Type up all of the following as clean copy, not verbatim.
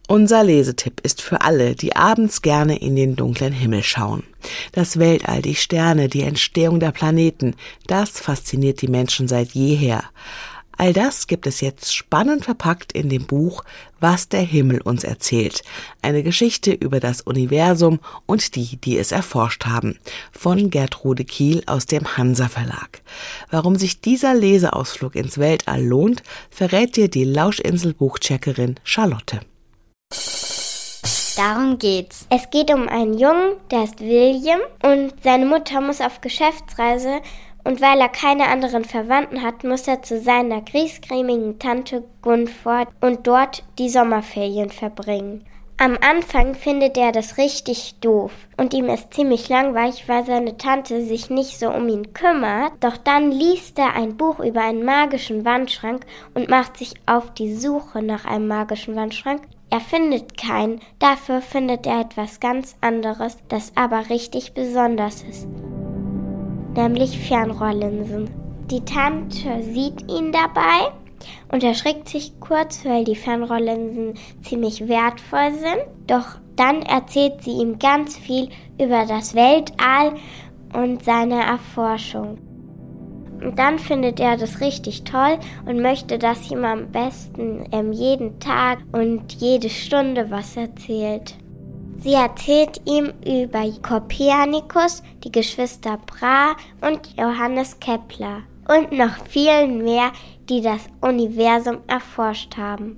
Unser Lesetipp ist für alle, die abends gerne in den dunklen Himmel schauen. Das Weltall, die Sterne, die Entstehung der Planeten, das fasziniert die Menschen seit jeher. All das gibt es jetzt spannend verpackt in dem Buch »Was der Himmel uns erzählt«. Eine Geschichte über das Universum und die, die es erforscht haben. Von Gertrude Kiel aus dem Hansa Verlag. Warum sich dieser Leseausflug ins Weltall lohnt, verrät dir die Lauschinsel-Buchcheckerin Charlotte. Darum geht's. Es geht um einen Jungen, der heißt William, und seine Mutter muss auf Geschäftsreise. Und weil er keine anderen Verwandten hat, muss er zu seiner griesgrämigen Tante Gunvor und dort die Sommerferien verbringen. Am Anfang findet er das richtig doof und ihm ist ziemlich langweilig, weil seine Tante sich nicht so um ihn kümmert. Doch dann liest er ein Buch über einen magischen Wandschrank und macht sich auf die Suche nach einem magischen Wandschrank. Er findet keinen, dafür findet er etwas ganz anderes, das aber richtig besonders ist. Nämlich Fernrohrlinsen. Die Tante sieht ihn dabei und erschrickt sich kurz, weil die Fernrohrlinsen ziemlich wertvoll sind. Doch dann erzählt sie ihm ganz viel über das Weltall und seine Erforschung. Und dann findet er das richtig toll und möchte, dass ihm am besten jeden Tag und jede Stunde was erzählt. Sie erzählt ihm über Kopernikus, die Geschwister Brahe und Johannes Kepler und noch vielen mehr, die das Universum erforscht haben.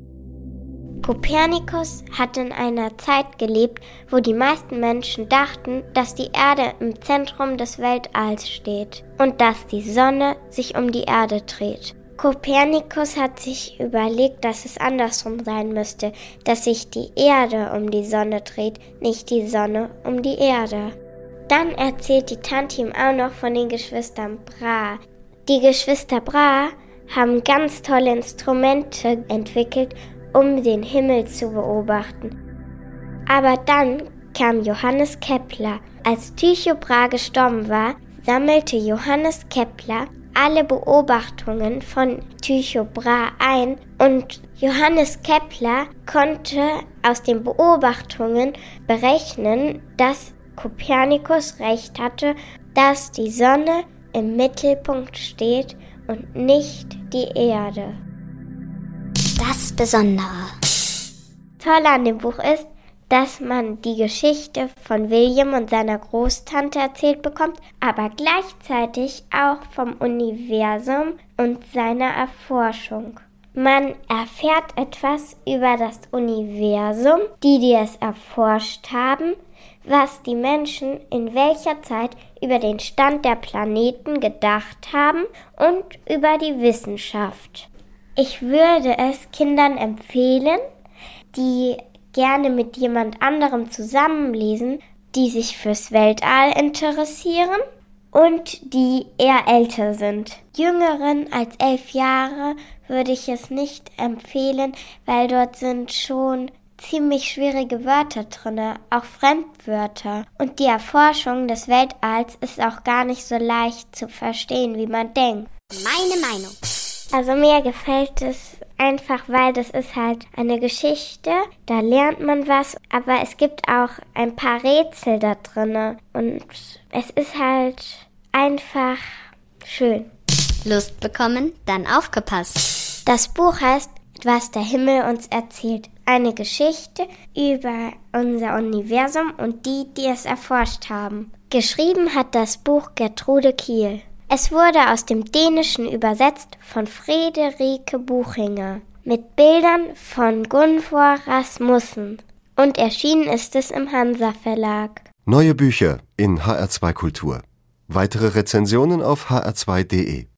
Kopernikus hat in einer Zeit gelebt, wo die meisten Menschen dachten, dass die Erde im Zentrum des Weltalls steht und dass die Sonne sich um die Erde dreht. Kopernikus hat sich überlegt, dass es andersrum sein müsste, dass sich die Erde um die Sonne dreht, nicht die Sonne um die Erde. Dann erzählt die Tante ihm auch noch von den Geschwistern Brahe. Die Geschwister Brahe haben ganz tolle Instrumente entwickelt, um den Himmel zu beobachten. Aber dann kam Johannes Kepler. Als Tycho Brahe gestorben war, sammelte Johannes Kepler alle Beobachtungen von Tycho Brahe ein und Johannes Kepler konnte aus den Beobachtungen berechnen, dass Kopernikus recht hatte, dass die Sonne im Mittelpunkt steht und nicht die Erde. Das Besondere. Toll an dem Buch ist, dass man die Geschichte von William und seiner Großtante erzählt bekommt, aber gleichzeitig auch vom Universum und seiner Erforschung. Man erfährt etwas über das Universum, die es erforscht haben, was die Menschen in welcher Zeit über den Stand der Planeten gedacht haben und über die Wissenschaft. Ich würde es Kindern empfehlen, die gerne mit jemand anderem zusammenlesen, die sich fürs Weltall interessieren und die eher älter sind. Jüngeren als 11 Jahre würde ich es nicht empfehlen, weil dort sind schon ziemlich schwierige Wörter drin, auch Fremdwörter. Und die Erforschung des Weltalls ist auch gar nicht so leicht zu verstehen, wie man denkt. Meine Meinung. Also mir gefällt es einfach, weil das ist halt eine Geschichte, da lernt man was, aber es gibt auch ein paar Rätsel da drin und es ist halt einfach schön. Lust bekommen? Dann aufgepasst. Das Buch heißt »Was der Himmel uns erzählt«. Eine Geschichte über unser Universum und die, die es erforscht haben. Geschrieben hat das Buch Gertrude Kiel. Es wurde aus dem Dänischen übersetzt von Friederike Buchinger mit Bildern von Gunvor Rasmussen und erschienen ist es im Hansa Verlag. Neue Bücher in HR2 Kultur. Weitere Rezensionen auf hr2.de.